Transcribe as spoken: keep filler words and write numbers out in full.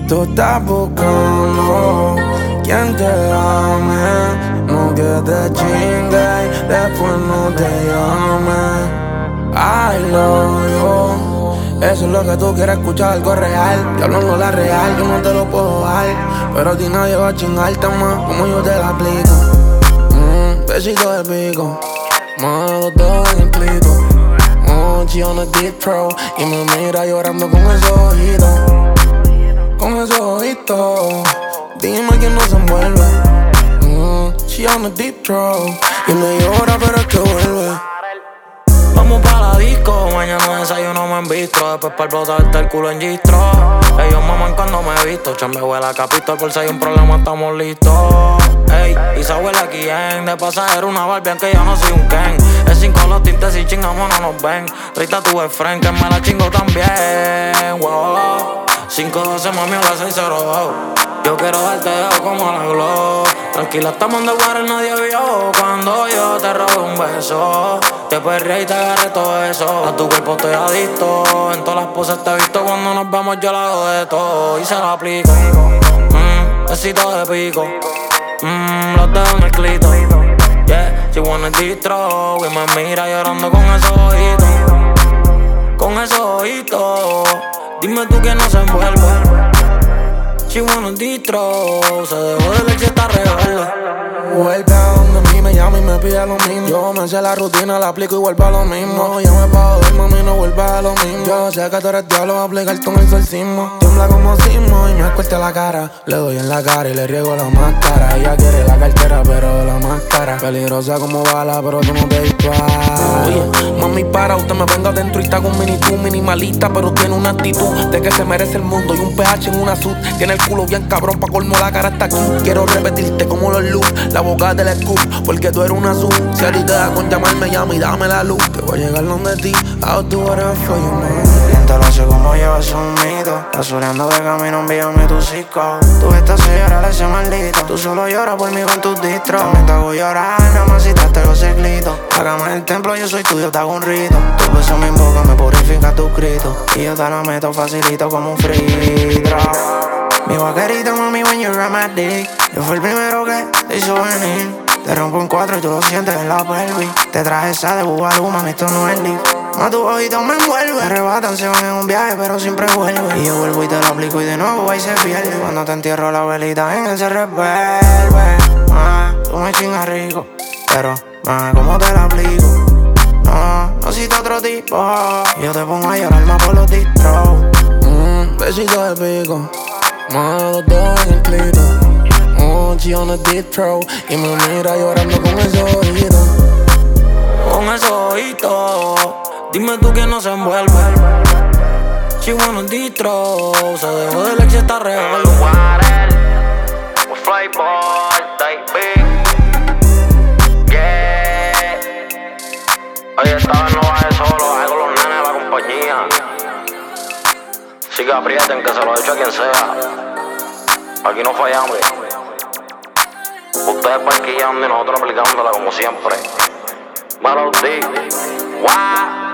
Tú estás buscando quien te ame, no que te chingue y después no te llame. I love you, eso es lo que tú quieres escuchar, algo real. Te hablando la real, yo no te lo puedo dar, pero a ti nadie va a chingarte más como yo te la aplico. Mm, besito de pico, más los dos en el clito. Mm, she on a deep throat y me mira llorando con esos ojitos. Con esos ojitos, dime quién no se envuelve. Mm, she on a deep throat y me llora pero es que vuelve. Vamos pa' la disco, mañana desayuno me embistro. Después pa'l botarte el culo en gistro. Ellos maman cuando me he visto. Chambeo la capitol por si hay un problema estamos listos. Ey, y se huele aquí en de pasajero una Barbie aunque yo no soy un Ken. Es cinco los tintes y chingamos no nos ven. Rita tu friend que me la chingo también. Wow. cinco doce mami a las seis cero dos. Yo quiero darte dedo como la glow. Tranquila, estamos en the water, nadie vio cuando yo te robo un beso. Te perré y te agarré todo eso. A tu cuerpo estoy adicto. En todas las poses te he visto. Cuando nos vemos yo la hago de todo. Y se lo aplico. Mmm, besito de pico. Mmm, los dedos en el clito. Yeah, she wanna distro. Y me mira llorando con esos ojitos. Con esos ojitos. Dime tú que no se envuelve. She wanna distro. Se dejó de leche, está rebelde. Vuelve a donde mí me llama y me pide lo mismo. Yo me sé la rutina, la aplico y vuelvo a lo mismo. No llame pa' joder, mami, no vuelva a lo mismo. Yo sé que tú eres diablo, voy a aplicarte un exorcismo. Tiembla como sismo y me escuerte la cara. Le doy en la cara y le riego la máscara. Ella quiere la cartera, pero la máscara. Peligrosa como bala, pero tú no te disparas. Oye, mami, para, usted me venga adentro y está con mini tú, minimalista, pero tiene una actitud de que se merece el mundo y un pH en una sud. Tiene el culo bien cabrón, pa' colmo la cara hasta aquí. Quiero repetirte como los loops, la boca del scoop, porque tú eres una sub. Si a ti te da con llamarme, llama y dame la luz, que voy a llegar donde ti. I'll do whatever for you, man. Te lo sé como yo, es un mito. Rasureando de camino, envíame tu psico. Tú estás a llorar a ese maldito. Tú solo lloras por mí con tus distros. También te hago llorar, mamacita, te lo ciclito. Hágame el templo, yo soy tuyo, te hago un rito. Tu beso me invoca, me purifica tus gritos. Y yo te la meto facilito como un free throw. Mi vaquerito, mami, when you're at my dick. Yo fui el primero que te hizo venir. Te rompo en cuatro y tú lo sientes en la pelvis. Te traje esa de Bubalú, mami, esto no es lift. Más tus ojitos me envuelven. Me arrebatan, se van en un viaje, pero siempre vuelven. Y yo vuelvo y te lo aplico y de nuevo ahí se pierde. Cuando te entierro la velita en él se revuelve. Ah, tú me chingas rico, pero, ah, ¿cómo te la aplico? No, no cito otro tipo. Yo te pongo a llorar más por los distros. Mmm, besito de pico, más los dos en el clito. Mm, she on a deep throat y me mira llorando con esos ojitos. Con esos ojitos. Dime tú que no se envuelve. She wanna distro. Se dejó de leche, está rebelde. Flyboy, baby. Yeah. Oye, esta vez no bajé solo, bajé con los nenes de la compañía. Así que aprieten, que se lo he hecho a quien sea. Aquí no fallamos. Ustedes parquillando y nosotros aplicándola como siempre. Melody. Wow.